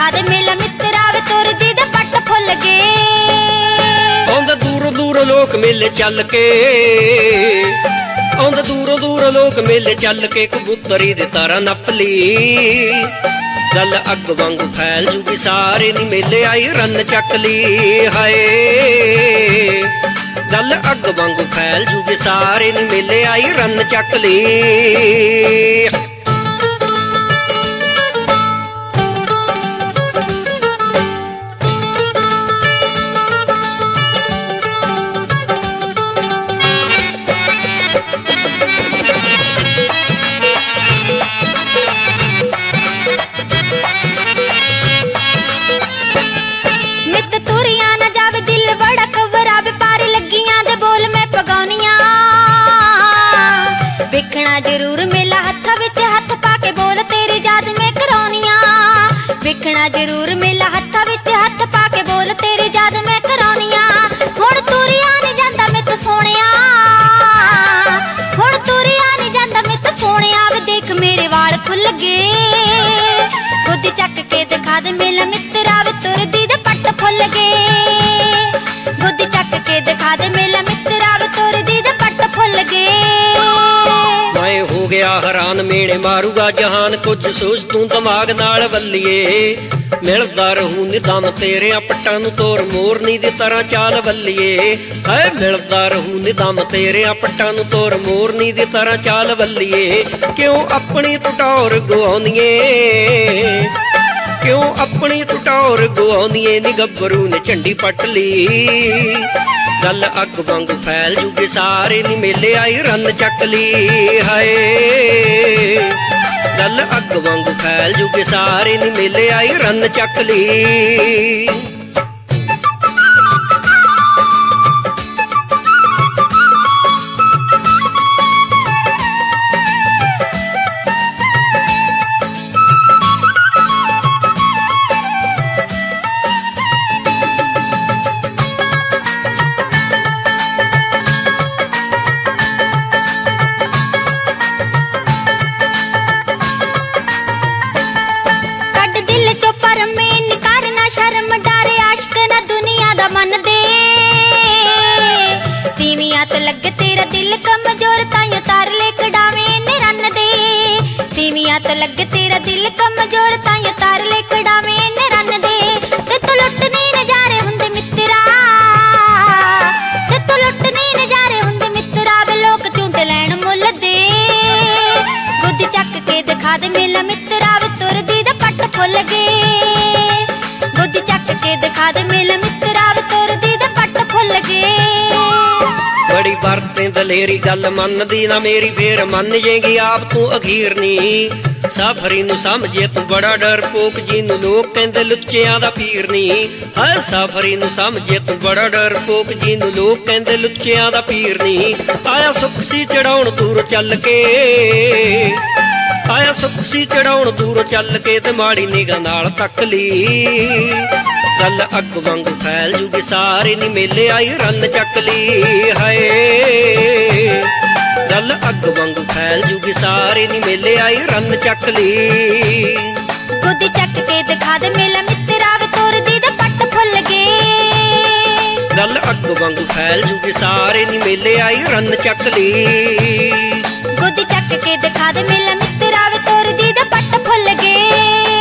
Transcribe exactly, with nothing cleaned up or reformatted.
दिखा दे मेला मित्रा वे तुरदी दे पट फुल गए। आउंदा दूरों दूरों लोक मेले चल के, आउंदा दूरों दूरों लोक मेले चल के, कबूतरी दे तारा नपली गल अग वांगू फैल जूगी सारे नी मेले आई रन चकली। हाय गल अग वांगू फैल जूगी सारे नी मेले आई रन चकली। वेखना जरूर मेला हथ विच हथ पाके बोल तेरी याद में करौनिया। वेखना जरूर मेला हथ विच हथ पाके बोल तेरी याद में करौनिया। हुण तुरिया नहीं जांदा मैं तो सोहणिया, हुण तुरिया नहीं जांदा मैं तो सोहणिया। वे देख मेरे वाल खुल गए, गोदी चक के दिखा दे मेला मित्रा वे तुरदी दे पट फुल गए। गोदी चक के दिखा दे मेला मित्रा वे तुरदी दे पट फुल गए। मैं हो गया हैरान मेले मारूगा जहान, कुछ सोच तू दिमाग नाल वल्लीए। मिलदा रहू निदान तेरे पट्टां नूं तोर मोरनी दी तरह चाल वल्लीए। है मिलदा रहू निदान तेरे पट्टां नूं तोर मोरनी दी तरह चाल वल्लीए। क्यों अपनी टटौर गवाउंदीए, क्यों अपनी टटौर गवाउंदीए नी गब्बरू ने झंडी पट ली। गल अग वांगू फैल जूगे सारे नी मेले आई रन चकली। हाय गल अग वांगू फैल जूगे सारे नी मेले आई रन चकली। लग तेरा दिल कमजोर ताइयों तार ले कड़ावे ने रन दे। तीवियां तो लग तेरा दिल कमजोर ताइयों तार ले कड़ावे ने रन दे। ते तू लुटने नजारे हुंदे मित्रा, ते तू लुटने नजारे हुंदे मित्रा। वे लोक झूठ लैण मुल दे, गोदी चक के दिखा दे मेला मित्रा वे तुरदी दे पट फुल गए। गोदी चक के दिखा दे मेला मित्रा वे तुरदी दे पट फुल गए। बड़ी बरतें दलेरी गल मनदी ना मेरी, फेर मन जेगी आप तू अखीर नी। साफरी नू समझे तू बड़ा डरपोक, जिनू लोग कहंदे लुच्चियां दा पीर नी। हाय साफरी नू समझे तू बड़ा डरपोक, जिनू लोग कहंदे लुच्चियां दा पीर नी। आया सुख सी चढ़ाउण दूर चल के, आया सुख सी चढ़ाउण दूर चल के, ते माड़ी निगाह नाल तक ली। गल अग वांगू फैल जूगे सारे नी मेले आई रन चकली। हाय गल अग वांगू फैल जूगे सारे नी मेले आई रन चकली। गोदी चक के दिखा दे मेला मित्रा वे तुरदी दे पट फुल गए। गल अग वांगू फैल जूगे सारे नी मेले आई रन चकली। गोदी चक के दिखा दे मेला मित्रा वे तुरदी दे पट फुल गए।